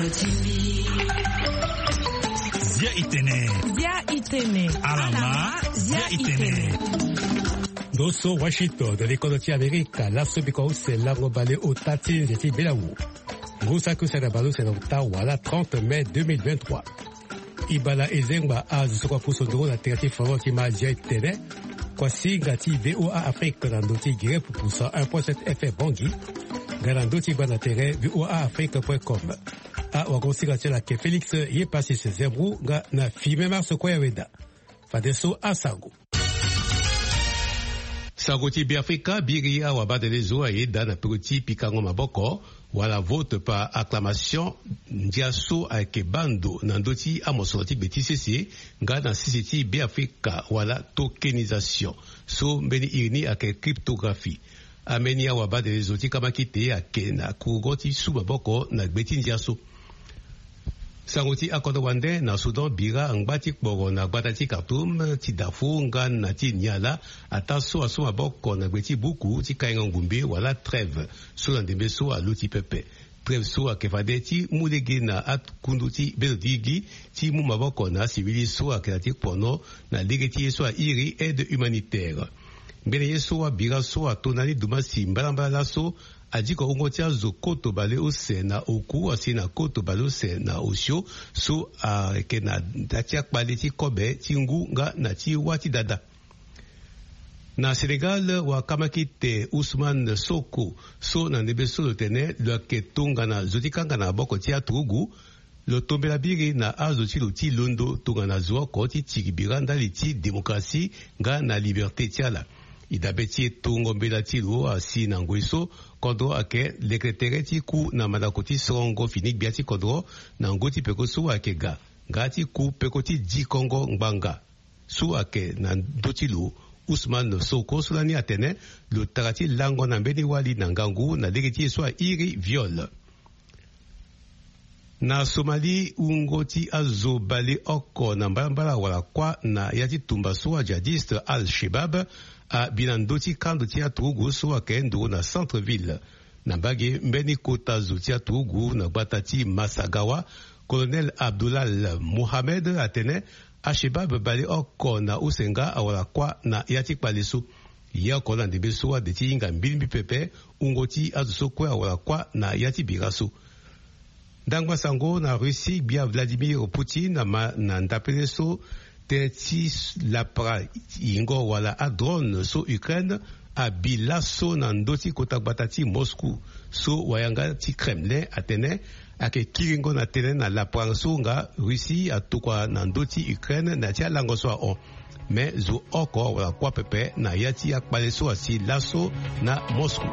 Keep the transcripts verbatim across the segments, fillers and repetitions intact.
Zia itene. Zia itene. Alama. Zia itene. Dosso Washington de l'école d'Amérique, la subiko c'est la robalé au tati de Tibelaou. Gosaku Sadabalu c'est l'Ottawa le trente mai deux mille vingt-trois. Ibala Ezengba a zusoka kusondoro na terati favo kima Zia itene. Kwasi gati V O A Afrique dans doti gire pour poussa un point sept F M Bangui. Garandoti banatere V O A Afrique point com. A wagosi gati la ke Félix yé passé ses zébrou ga na fime marso kwa weda. Fadeso asango. Sagoti Biafrika biria wabade lezo aida na petit pikango maboko wala vote par acclamation ndiaso ake bando nandoti amosoti betisese nga na sisiti Biafrika wala tokenisation so mbeni irini ake cryptographie amenia wabade lezo tika makite ake na kugoti subaboko na beti ndiaso Sangoti akodo wande na Sudan bira ngbati kboro na gbatati Khartoum ti Darfour nga na ti Niala ataso aso aboko na gbeti buku ti kainga ngumbi wala trêve so na ndembe so a luti pepe trêve so a kefade ti mulege na at kundu ti belodigi ti mu maboko na civili so a kelati pono na ligeti so a iri aide humanitaire mbele yeso a bira so a tonali dumasi mbalambala so adiko ungotia zo koto bale ose na oku asi na koto bale ose na osio so a uh, ke na datia kbale ti kobe ti ngu nga na ti wati dada. Na Senegal wa kamakite Ousmane Sonko so na ndebe so lo tene lo ke tonga na zotikanga na boko ti aturugu lo tombela biri na azo ti lo ti londo tonga na zuoko ti tigibira ndali ti demokrasi nga na liberté ti ala. Idabeti tungo mbela tilo asi na ngweso kodro ake lekretere ti ku na madakoti songo finik biati kodro na ngoti peko su ake ga gati ku peko ti di kongo ngbanga su ake na dotilo Ousmane Sonko sulani atene lo tarati lango na mbeni wali na ngangu na legeti so iri viol. Na Somali ungoti azo bale oko na mbala wala kwa na yati tumba so jihadiste Al-Shabaab a binandoti kando tia tugu so akendo na centre-ville. Na bage mbeni kota zo tia tugu na batati Masagawa, colonel Abdullah Mohamed atene Al-Shabaab bale oko na usenga awala kwa na yati paleso. Ya kola ndebe so de ti inga mbilimi pepe ungoti azo so kwa awala kwa na yati biraso. Dangwa sango na Russie bia Vladimir Putin na ma na ndapele so teti la pra ingo wala a drone so Ukraine a bilaso na ndoti kota batati Moscou so wayanga ti Kremlin atene ake kiringo na tene na la pranso nga Russie atukwa na ndoti Ukraine na tia lango so on mais zo oko wala kwa pepe na yati akpale so asi laso na Moscou.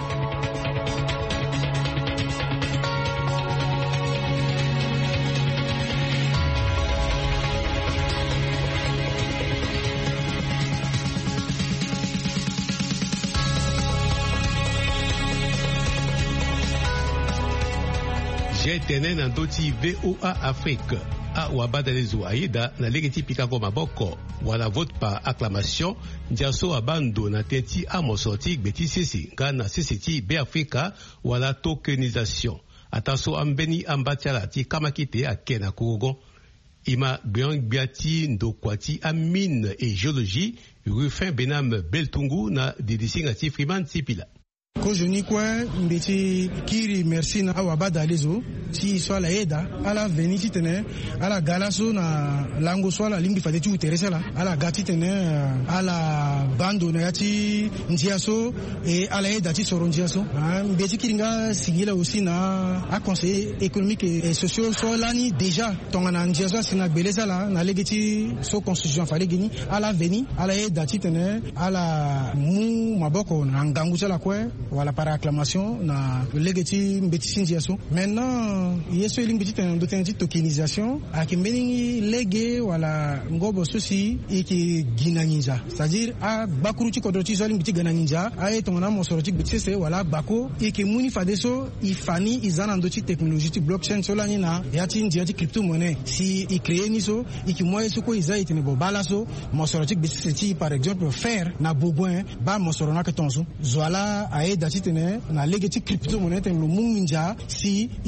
J'ai tenu na doti V O A Afrique a wabada lezo aida na legeti pikako maboko wala vote par acclamation ndiaso abando na teti amosoti gbeti sisi nga na sisi be Afrika wala tokenisation ataso ambeni ambatiala ti kamakite akena kurugon ima gbian gbiati ndokwati amine et géologie Rufin Benam Beltungu na didisinga ti Freeman Tipila. Ko joni kwa mbeti kiri merci na awabada lezo si swala eda ala veni ti tene ala galaso na lango swala lingi fade ti uterese la ala gati tene ala bando na yati ndiaso e ala eda ti soro ndiaso mbeti kiri nga sigila aussi na a conseiller économique et social so lani déjà tonga na ndiaso asina beleza la na legeti so constitution fale gini ala veni ala eda ti tene ala mu maboko na ngangu sala kwa wala par acclamation na legeti mbeti sindiaso. Maintenant yeso eling petit en dotenti tokenisation akembeni lege wala ngobo sosi iki ginanginja, c'est-à-dire a bakuruti kodroti so eling petit gananginja a tongana mosoroti biti se wala bako iki muni fadeso ifani izana ndoti technologie ti blockchain so lani na yati ndiati crypto monnaie si i créer ni so iki moye so ko iza itene bo balaso mosoroti biti ti par exemple faire na bogoin ba mosorona ke tonso zoala a dati tene na legeti crypto monnaie ten lo munja si izina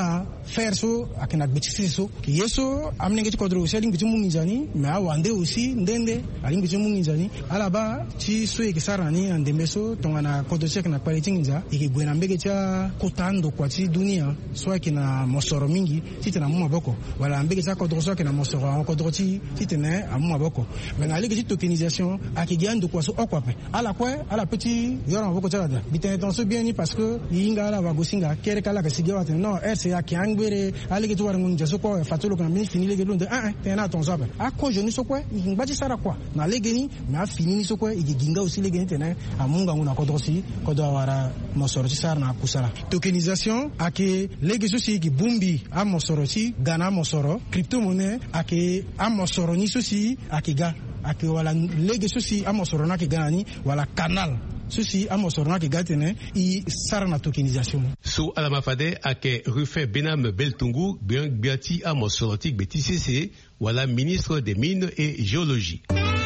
na faire so akina gbetisi so ki yeso amnenge ti kodro aussi alingi ti munginjani mais awande aussi ndende alingi ti munginjani alaba ti so yeke sara ni andembe so tongana kodro ti akina kpale ti nginza yeke gue na mbege ti akotando kua ti dunia so ayekina mosoro mingi ti tene amu maboko wala mbege ti akodro so ayekina mosoro akodro ti ti tene amu maboko me na lege ti tokenisation ayeke gi ando kua so oko ape ala kue ala peut ti yoro maboko ti ala bi tene tongaso bien ni parce que yinga ala wago singa kere kala ka sige watene non er c'est yaki angbere alege ti wara ngunja so ko fatolo kan mini fini lege londe ah ah tene na tonso ape ako joni so kue ngba ti sara kwa na lege ni na fini ni so kue igi ginga aussi lege ni tene amunga nguna kodro si kodro wara mosoro ti sara na kusala tokenisation ake lege so si ki bumbi a mosoro ti gana mosoro crypto monnaie ake a mosoro ni so si ake ga ake wala lege so si a mosoro na ke gana ni wala canal ceci a mosorona ke gatene i sara na tokenisation so ala mafade ake Rufin Benam Beltungu bien biati a mosoroti gbeti cc wala ministre des mines et géologie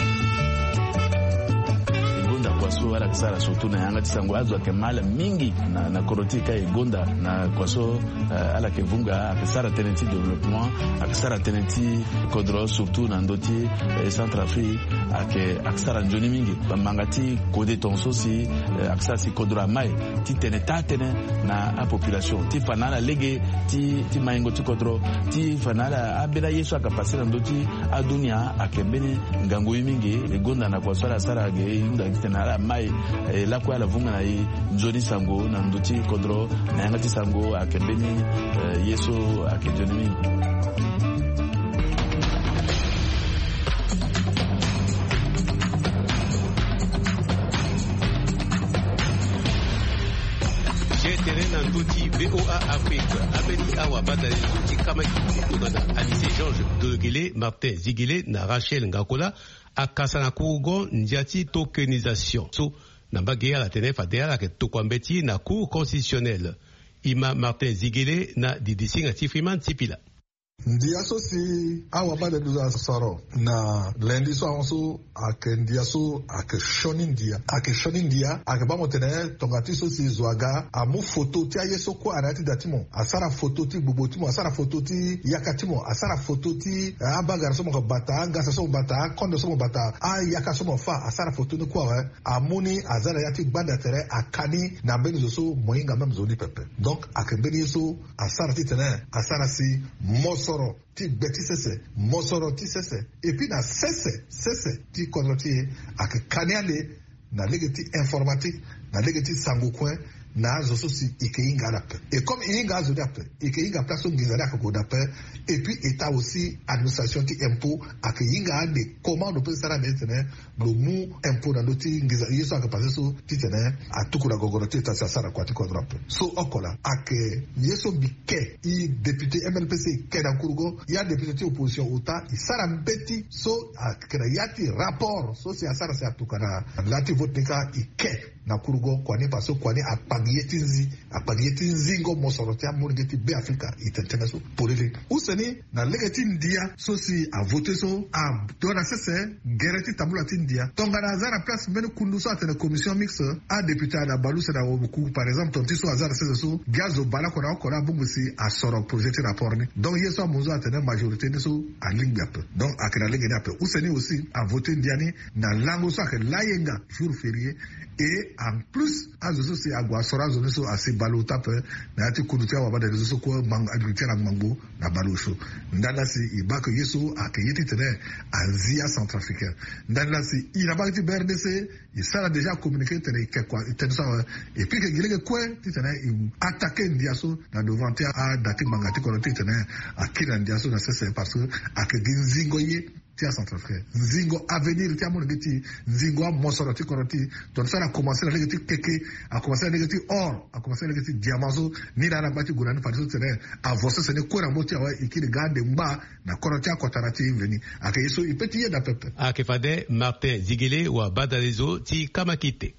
kwaso ala kisara surtout na yanga tisango azwa ke mala mingi na na koroti kai gonda na kwaso uh, ala ke vunga akisara tenenti développement akisara tenenti kodro surtout na ndoti eh, Centrafrique ake akisara njoni mingi bamangati kode tonso si uh, akisara si kodro mai ti tene tatene na a population ti fanala lege ti ti maingo ti kodro ti fanala abela yesu akapasira ndoti a dunia akembeni ngango mingi e gonda na kwaso ala sara ge inda tena mai eh, la kwa la vunga na i njoni sango na nduti kodro na yanga ti sango akembeni eh, yeso akejoni mingi na nduti V O A Afrique abeli awa badali nduti kama kituna Alice Georges Dogele Martin Zigile na Rachel Ngakola akasa na kugo njati tokenisation so na bagea la tenefa de la ke tokwambeti na cour constitutionnelle ima Martin Zigile na didisinga tifriman tipila ndia so si awa ba de duza soro na lendi so anso ake ndia so ake shoni ndia ake shoni ndia ake ba motene tongati so si zwaga amu photo ti ayeso ko arati datimo asara photo ti gbogbo asara photo ti yakatimo asara photo ti abagar so mo bata ngasa so bata kondo so mo bata a yaka so mo fa asara photo ni kwa we amuni azara yati banda tere akani na beni so moyinga même zoni pepe donc ake beni so asara ti tene asara si mos soro ti gbeti sese mosoro ti sese et puis na sese sese ti konoti ak kaniale na legeti informatique na legeti sango coin na zo so si ike inga dape et comme inga zo dape ike inga place ngizala ko dape et puis état aussi administration ti impôt ak inga de comment on peut ça maintenant le mot impôt dans l'outil ngizala yeso ak passer so ti tene atukura gogorote ta sara kwati ko drape so okola ak yeso bike i député M L P C keda kurgo ya député ti opposition uta i sara mbeti so ak yati rapport so si asara se atukana lati vote nika ike na kurgo kwani paso kwani apagiyetinzi apagiyetinzi ngo mosoroti amurgeti be Afrika itentena so polele useni na legeti ndia so si a voter so a dona sese gereti tabula tindia tonga na zara place menu kundu so atene commission mixte a député na balu se na obuku par exemple tonti so azara sese so gazo bala kona kona bungu si a soro projet rapport ni donc yeso amuzo atene majorité ni so a lingbi ape donc akena lingbi ape useni aussi a voter ndia ni na lango so akena layenga jour férié et en plus azo si agwa sora zo so asi balu tape na ati kudutia wa bada zo ko mang agriculture na mambo na balu so ndala si ibako yeso akayiti tene Asia centrafricaine ndala si ina ba ti B R D C il sera déjà communiqué tene ke kwa tene ça et puis que gilege kwe ti tene attaquer ndiaso na devant a dati mangati ko tene akira ndiaso na c'est parce que akaginzingo ye tia centrafricaine nzingo avenir tia mon ngeti nzingo a mosoroti koroti ton ça a commencé à ngeti keke a commencé à ngeti or a commencé à ngeti diamazo ni na bati gurani fadiso tene avancer ce ne ko na moti awa ikiri gande mba na koroti akotarati veni akayeso ipeti ye da pepe akefade Martin Zigile wa badalezo ti kamakite.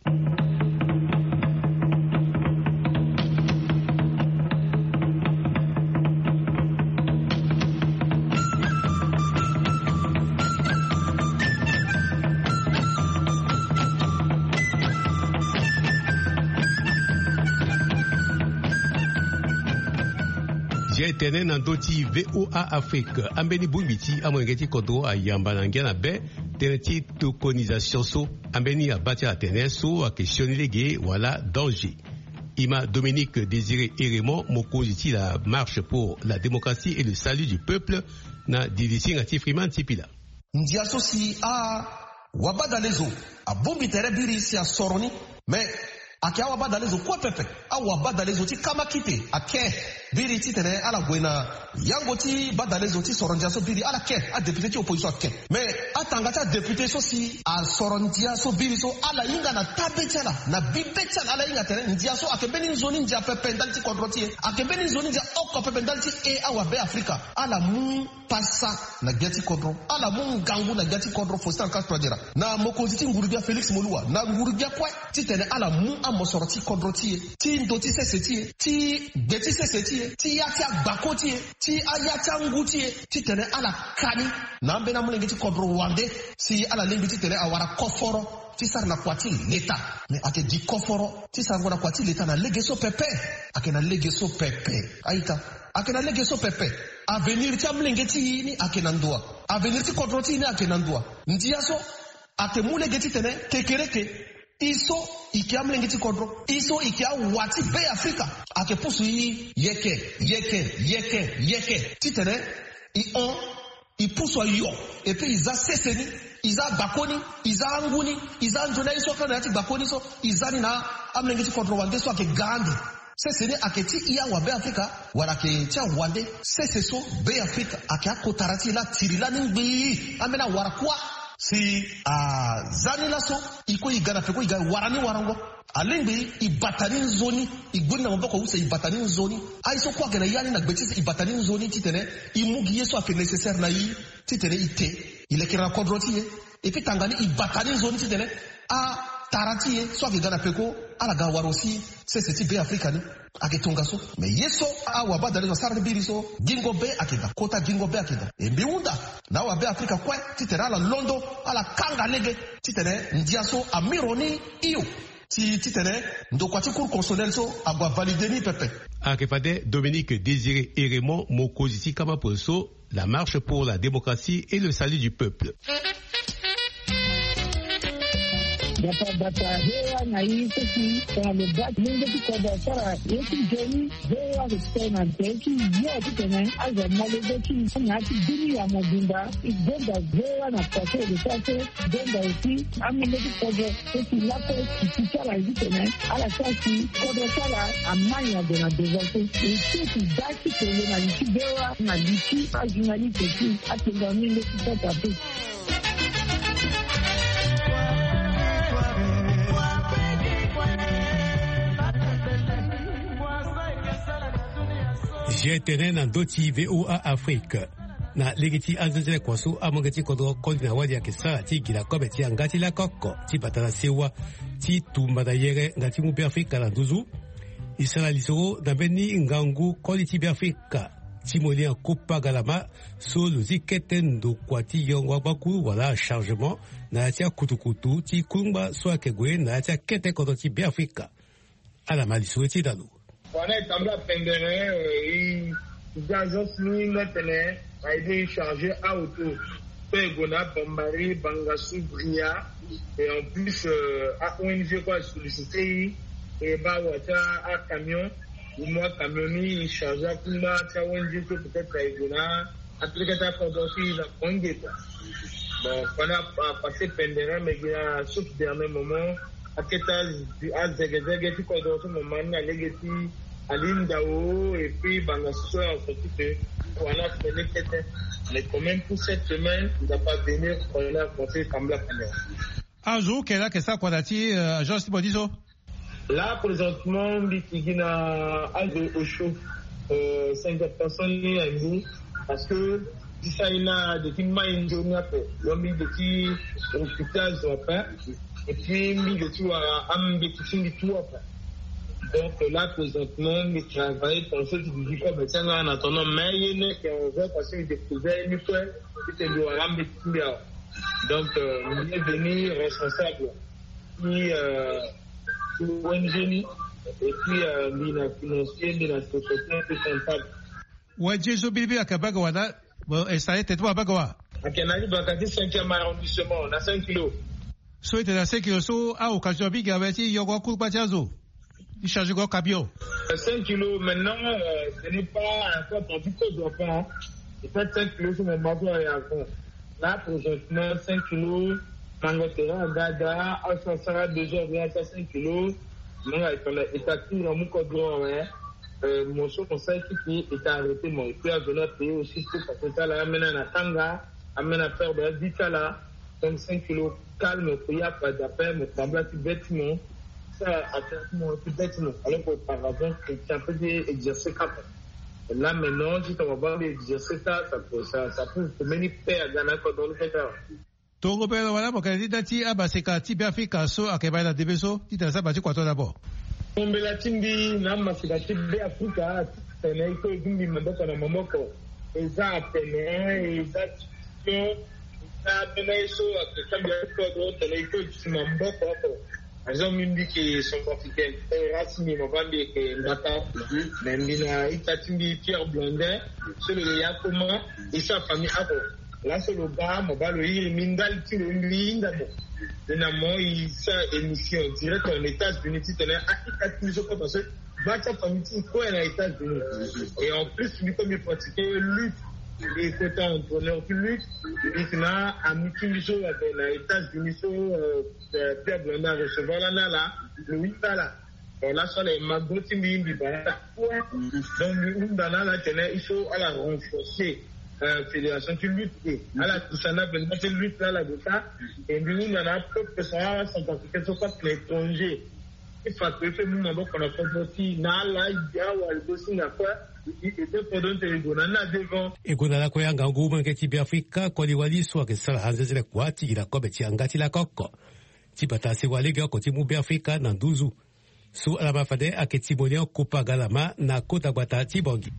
J'ai tenu dans doti V O A Afrique. Ambeni Bumbiti, Amwengeti Kodro, à Yambanangiana Bay, teneti tokonisation so, Ambeni a bâti à Teneso, à questionner les gays, voilà, danger. Ima Dominique Désiré et Raymond, Mokoziti, la marche pour la démocratie et le salut du peuple, na Division Atifriman Tipila. Ndiasosi a Wabadalezo, a Bumbitere Birisi a Soroni, mais ake awa badalezo kwa pepe awa badalezo ti kama kite ake biri ti tene ala gwena yango ti badalezo ti sorondia so biri ala ke a député ti opposition ake mais atanga ta député so si a sorondia so biri so ala yinga na tabetala na bibetala ala yinga tene ndia so ake beni zoni ndia pepe ndalti kontroti ake beni zoni ndia oko pepe ndalti e awa be Afrika ala mu passa na gati kontro ala mu ngangu na gati kontro Faustin Kaspadera na mokoziti ngurubia Félix Moluwa na ngurubia kwa ti tene ala mu mosoro ti kodrotie ti ndoti sesetie ti beti sesetie ti yati agbakotie ti ayati angutie ti tene ala kani na mbena mulenge ti kodro wande si ala lembi ti tene awara koforo ti sar na kwati leta me ake di koforo ti sar na kwati leta na legeso pepe ake na legeso pepe aita ake na legeso pepe avenir ti mulenge ti ni ake na ndoa avenir ti kodro ti ni ake na ndoa ndiaso ake mulenge ti tene kekereke iso ikia mlengeti kodro iso ikia wati be Afrika ake pusu yi yeke yeke yeke yeke titene i on i pusu yo et puis iza seseni iza bakoni iza anguni iza njona iso kana yati bakoni so izani na amlengeti kodro wande so ake gande seseni ake ti iya wa be Afrika wala ke cha wande seseso be Afrika ake akotarati la tirila ningbi amena warakwa si a uh, zani laso iko igana peko iga warani warango alimbi ibatani zoni igwina mboko use ibatani zoni aiso kwa gena yani na gbetisi ibatani zoni titene imugi yeso ake nécessaire na yi titene ite ilekira kodroti ye epi tangani ibatani zoni titene a tarati ye so ake gana peko ala ga warosi sese ti be Afrika ni ake tongaso me yeso a wabada lezo sarde biriso gingo be akida kota gingo be akida e biunda na wa be Afrika kwa titera la londo ala kanga lege titere ndiaso amironi iyo ti titere ndo kwati cour constitutionnel so agwa valider ni pepe Akefade Dominique Désiré et Raymond Mokoziti Kamaposo, la marche pour la démocratie et le salut du peuple. Data data hewa na hii sisi kwa lebat mungu tukoda sara yetu jeni hewa kutena teki ya kutena aza malezeki na ati dini ya mobimba igenda hewa na pate de sase genda usi amene tukoda sisi lapo kisara hitena ala sasi koda sara amanya de na dezato sisi daki kele na nchi hewa na nchi ajunali teki atenda mingi tutata tu. J'ai tenu dans doti V O A Afrique. Na legiti anzele kwaso amangati kodro kodi na wadi ya kisara ti gila kobe ti angati la koko ti batala sewa ti tumba yere ngati mu Afrika la nduzu isala lisoro na beni ngangu kodi ti Afrika ti moli en kupa galama so luzi ketendo kwa ti yongwa baku wala chargement na tia kutukutu ti kumba so akegwe na tia kete kodro ti Afrika ala malisoro ti dalu. On est tombé à Pendere, et les agences nous maintenant a été chargé à autour. Pegona, Bambari, Bangassou, Bria, et en plus, à O N G quoi sollicité, et bah, à camion, ou moi, camionni, chargé à Puma, à O N G peut-être à Egona, à Trécata, Condorfi, la Congeta. Bon, on a passé Pendere, mais il y a sauf dernier moment. Aketa a zegezege ti kodo to momani alegeti alindao et puis bangasso a sorti que on a fait mais quand même pour cette semaine il n'a pas venir on a pensé comme la première. Un jour quelle a que ça quoi dati agence Bodizo. Là présentement bitigina a de au chaud euh cinquante personnes ni ami parce que si ça il a de qui m'a une journée après l'homme de qui hôpital sont pas et puis mis le tout à ambitieux du tout après. Donc là présentement il travaille pour ceux qui disent comme ça en attendant mais il est qu'on va passer découvert une fois c'était le ambitieux. Donc euh, il est venu responsable puis euh O N G et puis euh, il a financier de la société comptable. Wajezo Bilbi Akabaga Wada, installé Tetwa Bagawa. À Kenali, Bakati, cinquième arrondissement, on a cinq kilos. So était à cinq kilos, so, ah, au Kajobi, Gavati, Yogo Kulpachazo. Il charge quoi, Cabio? cinq kilos, maintenant, euh, ce n'est pas un peu tendu que je dois pas. J'ai fait cinq kilos sur mon bateau et à fond. Là, présentement, cinq kilos, Mangotera, Gada, Alsansara, deux heures, bien, ça, cinq kilos. Moi, il fallait établir dans mon code, hein. Euh, mon chef conseil qui est arrêté, mon époux a donné payer aussi tout parce que ça l'a amené à Tanga, amène à faire de la vitala, comme cinq kilos calme, il n'y a pas d'appel, mais semble à tout bêtement, ça a fait mon tout bêtement. Alors qu'auparavant, c'est un peu d'exercer cap. Là maintenant, si on va voir l'exercer ça, ça peut, ça, ça peut se manipuler à Ghana dans le fait. Tongo Pelo, voilà, mon candidat, Dati, Abaseka, Tibiafika, So, Akebala, Debeso, Titasa, Bati, quoi, toi d'abord? Kombela tindi na mafika tibe Afrika tene iko igumbi maboko na mamoko eza tene eza tio eza tene iso akambia ko do tene iko mamboko hapo azo mimbi ki son africain rasmi mabambi ke ndata nendina itatindi Pierre Blondin celui ya comment isa famille hapo là c'est le gars mobalo yiri mindal tiro linda mo na mo isa émission direct en États-Unis tu tenais à plus quoi parce que va ta famille quoi en États-Unis et en plus lui comme il pratiquait lutte et côté entrepreneur qui lutte et là à meeting show avec les États-Unis so Pierre Blondin recevoir là là le huit là et là sur les magoti mbi ba donc lui dans là tenait il faut à la renforcer Euh, fédération qui lutte à la Toussana Benma qui lutte là là de ça et nous on a peu que ça ça parce que c'est pas l'étranger il faut que fait nous on a fait aussi na là il y a ou le aussi na quoi et de pendant que les gona devant et qu'on a la quoi nga nguma ke tibi Afrika ko li wali so ke sala hanze zile kwa ti la ko beti angati la kokko ti bata se wale ga ko ti mu be Afrika na nduzu so ala mafade aketi bonyo kupa galama na kota bata ti bongi.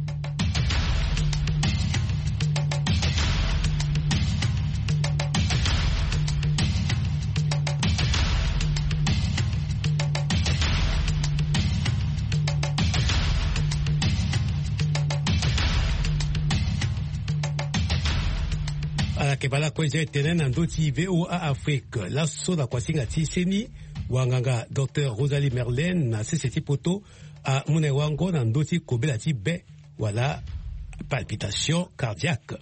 Kebala kwenye tenen nandoti V O A Afrique la soda kwa singa tiseni wanganga docteur Rosalie Merlin na seseti poto a mune wango nandoti kobela ti be wala palpitation cardiaque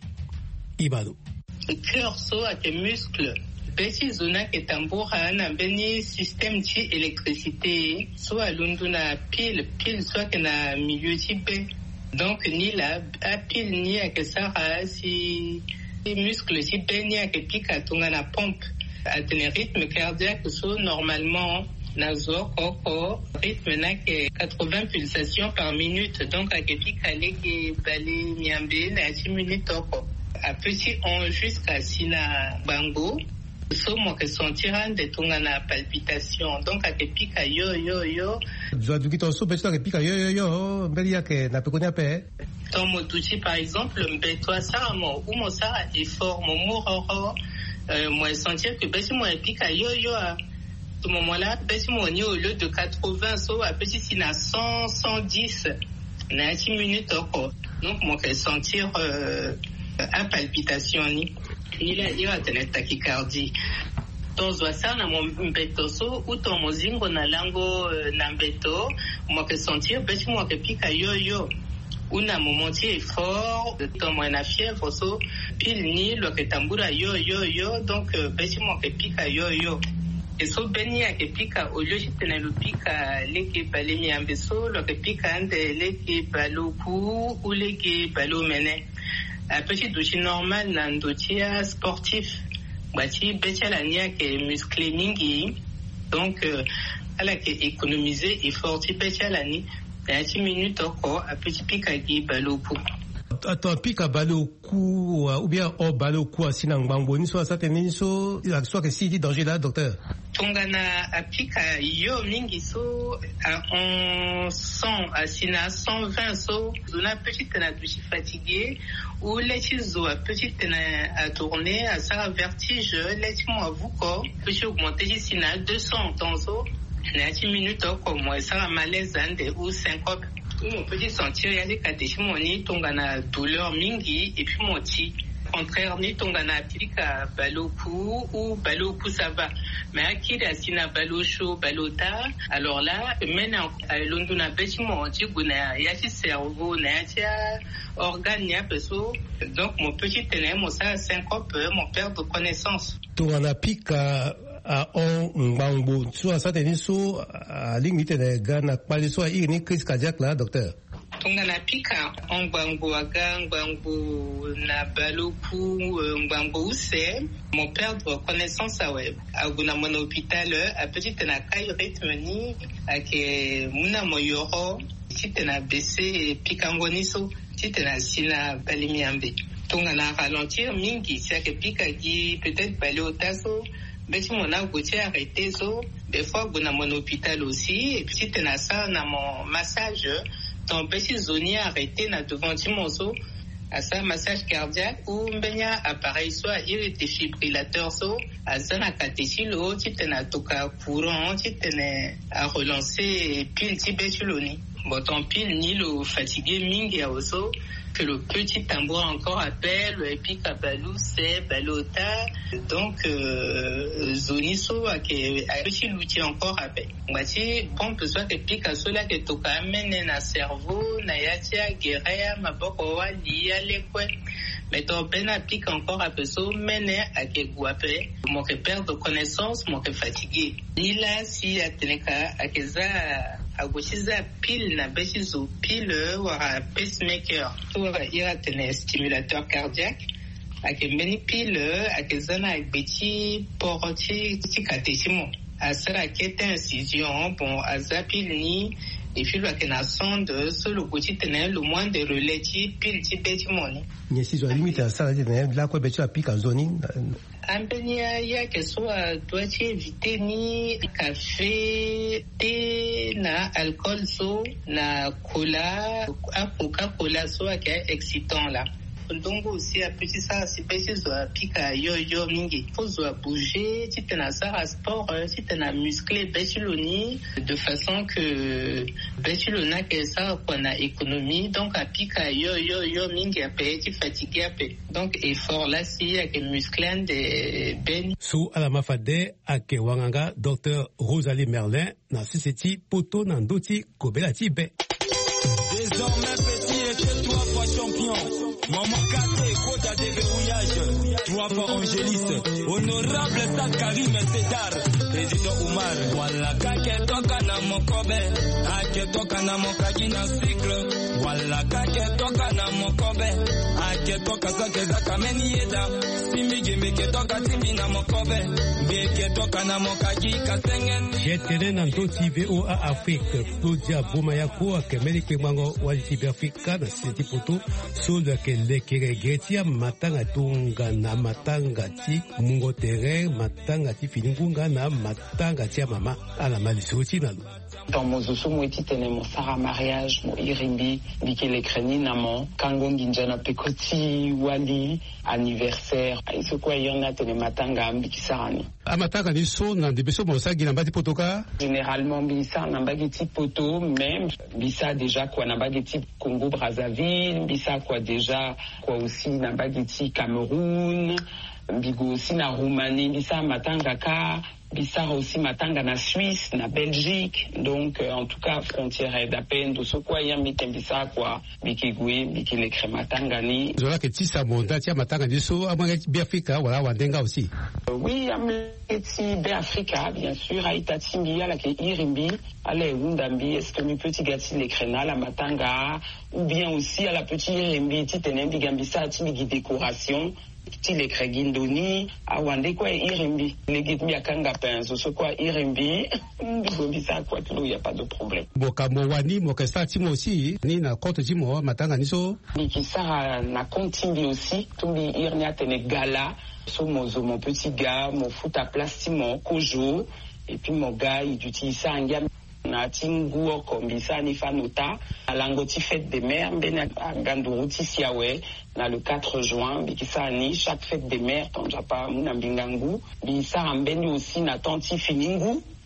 ibado cœur so a ke muscle beti zona ke tambura na beni système ti électricité so alundu na pile pile so ke na milieu ti be donc ni la a pile ni a ke sara si les muscles si baignent que pique à ton la pompe à tenir rythme cardiaque so normalement nazo koko rythme na que quatre-vingts pulsations par minute donc à que pique à legi balé nyambe na dix minutes oko à petit on jusqu'à sina bango so mo que sentir de ton na palpitation donc à que pique à yo yo yo zo du kito so petit à que pique à yo yo yo belia que na pe konya pe dans mon outil par exemple mbetwa ça mo ou mo ça effort mon mororo euh moi sentir que ben si moi pique à yo yo à ce moment-là ben si moi au lieu de quatre-vingts so à petit si na cent cent dix na dix minutes encore donc moi que sentir euh, à palpitation ni ni la ni à tenir tachycardie dans ça na mon mbeto so ou ton mozingo na lango na mbeto moi que sentir ben si moi que pique à yo yo una momenti effort dans moi na fièvre so pile ni lo que tambura yo yo yo donc besi mo que pica yo yo et so beni a que pica au lieu de tenir le pica leki balé mi ambeso lo que pica ande leki balo ku ou leki balo mene a petit douche normal na ndotia sportif bati beti la nia que muscle mingi donc ala que économiser effort ti beti la ni dix minutes encore à petit pic à qui baloku attends pic à baloku ou bien au baloku à sinangbango ni soit ça tenir so soit que si dit danger là docteur tongana à pic à yo mingi so on cent à sina cent vingt so on a petite na douche fatigué ou les zo à petite na à tourner à ça vertige les moi vous quoi peut augmenter ici na deux cents dans so na dix minutes comme moi ça malaise ande ou syncope mon petit sentir, il y a des catéchimoni, tongana douleur mingi, et puis mon ti. Contraire, ni tongana pika baloku ou baloku ça va. Mais à qui la sina balocho balota, alors là, maintenant, l'onduna bêtiment, tu guna, y a si cerveau, n'a tia organe, y a peso. Donc, mon petit ténè, mon ça, syncope, mon père de connaissance. Tongana pika a on mbangbo, soit ça tenait sous à limite de gana, pas les soins, il y a une crise cardiaque là, docteur. Tongana pika ngbango aga ngbango na baloku ngbango use mon père de connaissance à web aguna mon hôpital a petite na kai rythme ni ake muna moyoro titena bc pika ngoniso titena sina balimiambe tongana ralentir mingi c'est que pika gi peut-être balé au tasso mais si mon a goûté arrêté so des fois guna mon hôpital aussi et puis titena ça na mon massage ton petit zoni arrêté na devant Timoso à ça massage cardiaque ou mbenya appareil soit il était défibrillateur so à ça na catéchilo titena toka courant titena à relancer pile tibetuloni bon ton pile ni le fatigué mingi a oso que le petit tambour encore appelle et puis kabalou c'est balota donc euh, zoniso a que a petit l'outil encore appelle ngati bon besoin que pika sola que toka amene na cerveau na yatia guerre maboko wali alekwe mais ton ben applique encore à peso mene à que guape mon repère de connaissance mon fatigué ni là si ateneka a que za agoshiza pile na beshizo pile wara pacemaker pour ira tene stimulateur cardiaque ake meni pile ake zana beti poroti tikateshimo asara kete incision bon azapile ni et puis la na sonde sur le côté tene le moins de relais pile tibeti moni ni si zo limite asara tene la ko beti apika zoni Ambenia ya que soit doit éviter ni café, thé, na alcool so, na cola, à Coca-Cola so qui est excitant là. Donc aussi à petit ça c'est petit so pika yo yo mingi. Faut so bouger, si tu na ça sport, si tu na musclé betuloni de façon que betulona que ça qu'on a économie donc à pika yo yo yo mingi a petit fatigué a donc effort là si avec musclé de ben. Sous à la mafade à ke wanganga docteur Rosalie Merlin na société poto nandoti kobelati be. Désormais petit et toi fois champion. Maman Kate, Koda de verrouillage, trois fois Angéliste, honorable Stade Karim Sédar, président Oumar, voilà Kake toka na mokobe, Ake toka na mokaki na cycle, voilà Kake toka na mokobe, Ake toka sake zaka meni yeda, Simi gimike toka timi na mokobe, Beke toka na mokaki kasengen. Jetene nandoti V O A Afrique, Claudia Bomayako, Akemeli Kwemango, Waliti Afrika, na City Poto, sur lequel lekere getia matanga tunga na matanga ti mungo tere matanga ti finingunga na matanga ti mama ala malisoti na lo dans mon zoso mo etitene mo sara mariage mo irimbi bikele kreni na mo kango nginjana pekoti wali anniversaire iso kwa yona tene matanga mbikisani amatanga ni so na debeso mo sa gina mbati potoka généralement bisa na mbageti poto même bisa déjà quoi na mbageti Congo Brazzaville bisa quoi déjà quoi aussi na mbageti Cameroun bigo aussi na Roumanie bisa matanga ka bisa aussi matanga na Suisse na Belgique donc euh, en tout cas frontière d'appel de ce quoi yambi bisa quoi bikigwe bikile krematanga ni zola ke tisa monda tia matanga ni so amanga bi Afrika wala wandenga aussi euh, oui ameti bi Afrika bien sûr aitati mbi ala ke irimbi ale undambi est-ce que mi petit gati le krena la matanga ou bien aussi à la petit irimbi titenembi gambisa timi décoration ti le kregindoni awande kwa irimbi le gitmi akanga penzo so kwa irimbi ndibisa kwa tulo y a pas de problème boka mo wani mo kesta ti mo aussi ni na compte ti mo matanga ni so ni kisara na compte aussi tumbi irnia tene gala so mozo mon petit gars mon foot à place ti mon kojo et puis mon gars il utilise ça en na tinguo kombisa ni fanota alangoti fête des mères mbena ganduruti siawe na le quatre juin bikisani chaque fête des mères ton japa muna mbingangu bisa ambeni aussi na tanti finingu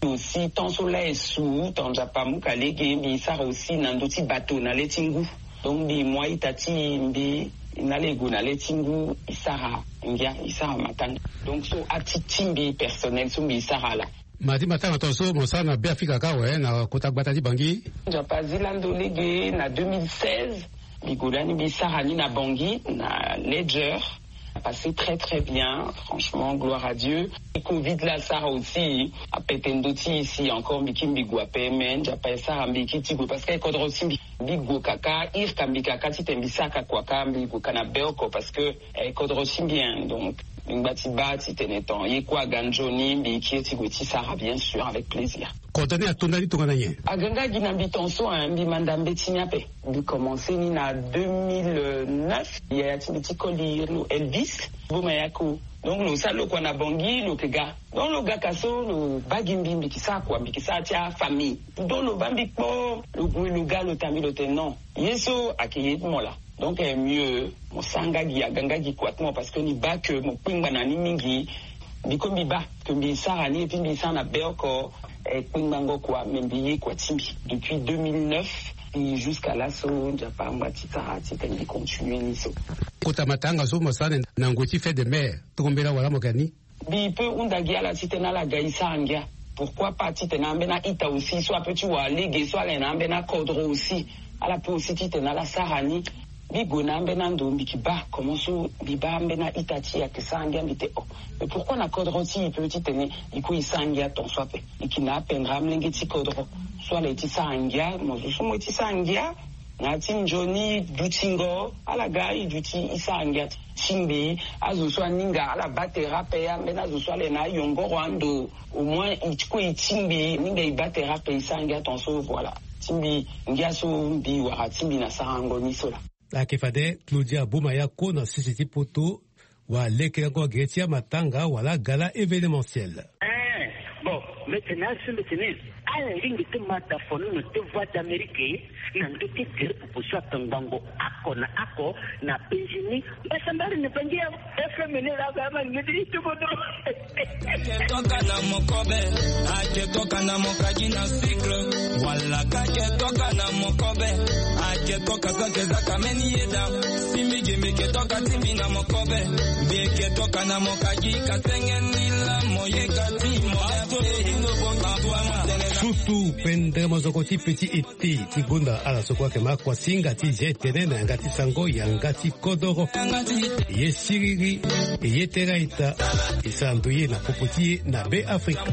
aussi tant soleil sous tant japamu kalege bi ça aussi nandoti bateau na letingu donc bi moi itati bi nalego na letingu isara ngia isara matanga donc so atitimbi personnel so bi isara la mati matanga tonso mosana be Afrika kawe na kotagbata di bangi japazi lando lege na deux mille seize bigolani bi isara ni na bangi na ledger passé très très bien, franchement, gloire à Dieu. Le Covid là, ça aussi, à Petendoti ici, encore Bikim Biguape, men, j'appelle ça Ambiki Tigo, parce qu'il y a aussi Bigo Kaka, Ir Kambikaka, Titembisaka, Kwaka, Bigo Kanabeoko, parce que il y a aussi bien, donc, une batiba, Titenetan, Yekwa Ganjoni, Biki Tigo, Tissara, bien sûr, avec plaisir. Contenu à Tonali Touranaye. À Ganga Guinabitonso, un Bimandam Betinyape. Il commencé en deux mille neuf, il y a un petit colis, Elvis, Bomayako. Donc, le salo qu'on a bangi, le kega. Donc, le gars kaso, le bagimbi, mikisa, quoi, mikisa, tia, famille. Donc, le bambikpo, le goût, le gars, le tami, le tenant. Yeso, akiyet, mola. Donc, est mieux, mon sangagi, agangagi, quoi, parce que ni ba que mon pingbanani mingi, bikomi ba, que mi sarani, et puis mi sana beoko, et pingbango, quoi, membiye, quoi, timbi. Depuis deux mille neuf, et jusqu'à l'assaut, Japan, Matitara, Titani, continuer, niso. Kota matanga so mosane na ngoti fait de mer tokombela wala mokani bi peu undagia la titena la gaisa angia pourquoi pas titena mbena ita aussi soit petit wa ligue soit la mbena kodro aussi ala peu aussi titena la sarani bi gona mbena ndombi kiba comment so biba mbena itati ya kesangia mbite oh mais pourquoi na kodro si petit tene iko isangia ton soit pe ikina pendra mlengeti kodro soit la tisangia mo so mo tisangia Natin Johnny Dutingo ala gai duti isangia chimbi azuswa ninga ala batera pe ya mena azuswa le na yongo rwando au moins ichiko ichimbi ninga ibatera pe isangia tonso voilà chimbi ngiaso mbi wa chimbi na sarango nisola la kefade Claudia Boumaya ko na sisiti poto wa lekerango gretia matanga wala gala événementiel eh bon maintenant c'est maintenant ala lingi te mata fono no te voix d'Amérique na ndote tere proposition tangango ako na ako na Benjamin basambari ne bangia F M ne la gama ngidi to bodo toka na mokobe ake toka na mokaji na cycle wala kake toka na mokobe ake toka kake za kameni yeda simige meke toka timbi na mokobe beke toka na mokaji kasengeni la moyeka timo ato ino bonga Sutu pendre mozokoti petit eti tigonda ala sokwa kema kwa singa ti jetene na ngati sango ya ngati kodoro ye siriri ye teraita isandu ye na popoti na be Afrika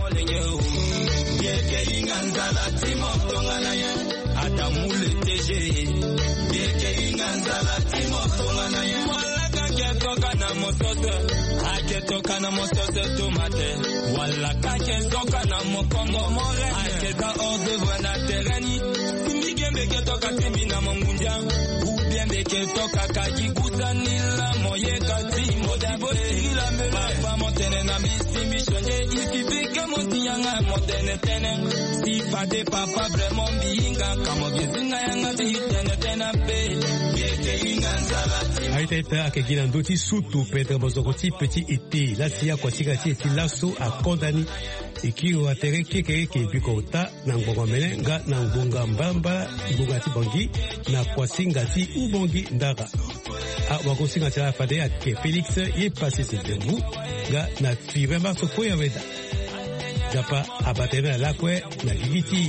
toka na mosote ake toka na mosote tomate wala kake toka na mokongo more ake ta ordre na terani simbige mbeke toka timbi na mongunja ubien mbeke toka kaji kusanila moye kati moda bosi la me papa motene na misi mishonje ikipike motiyanga motene tene si fade papa vraiment biinga kama bizinga yanga tene tena pe yeke inganzala Aitaita akegina ndoti sutu Pedro Bozokoti petit iti la siya kwa sigati eti laso a kondani ikiwa atere keke ke bikota na ngongomene nga na ngunga mbamba ngunga ti bongi na kwa singati ubongi ndaga a wakosinga tala fade ya ke Felix ye passe se dembu nga na five marso ko ya weda japa abatena na lakwe na gigiti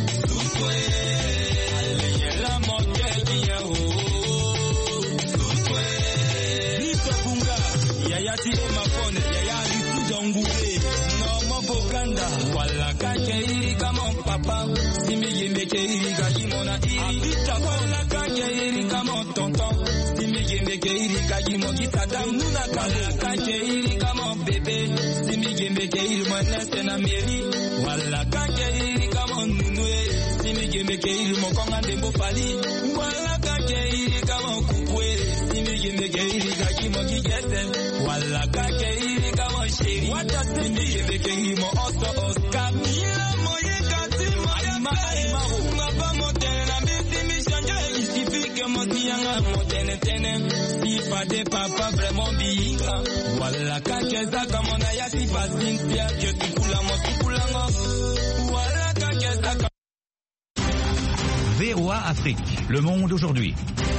yayati mafone yayari tujongure no mobokanda wala kake iri kama papa simige mbeke iri kajimona iri wala kake iri kama tonton simige mbeke iri kajimo kitadam nuna kala kake iri kama bebe simige mbeke iri mwanese na meri wala kake iri kama nunue simige mbeke iri mokonga ndembo fali wala kake iri kama kukwele simige mbeke iri kajimo kijete wala kake iri kama sheri wata simige mbeke iri mo oso oska mila moye kati moya ma ma ma ba motena misi mishanje isifike Yanga Motene Tene, si pas des papas vraiment bigra. Voilà, Kakeza, comme on a yasi pas Cynthia, que tu coulas, moi tu coulas, voilà, Kakeza. V O A Afrique, le monde aujourd'hui.